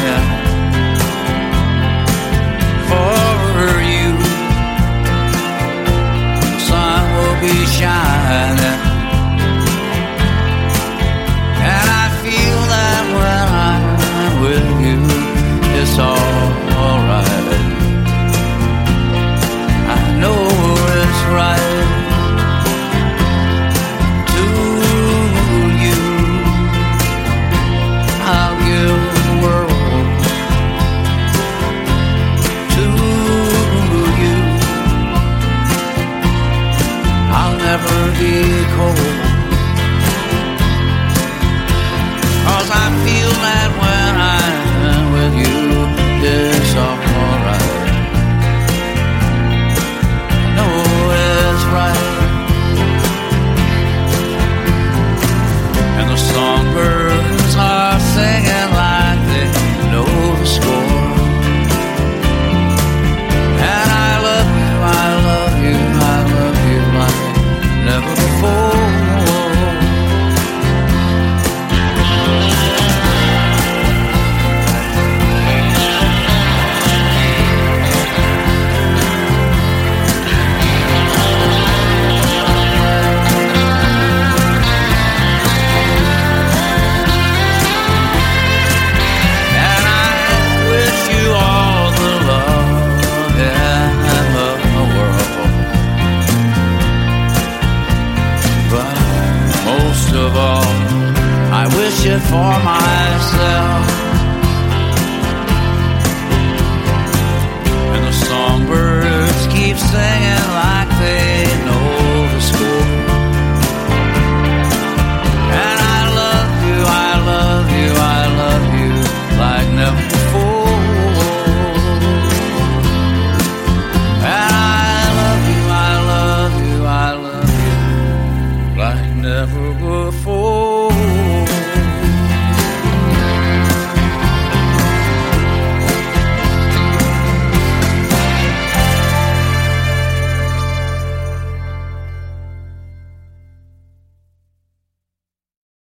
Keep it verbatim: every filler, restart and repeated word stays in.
for you. The sun will be shining, and I feel that when I'm with you, it's all alright. I know it's right. To you, I'll give the world. To you, I'll never be cold. 'Cause I feel that when I'm with you, it's alright. I know it's right. And the songbirds are singing like they know the score. And I love you, I love you, I love you like never before. Of all, I wish it for myself.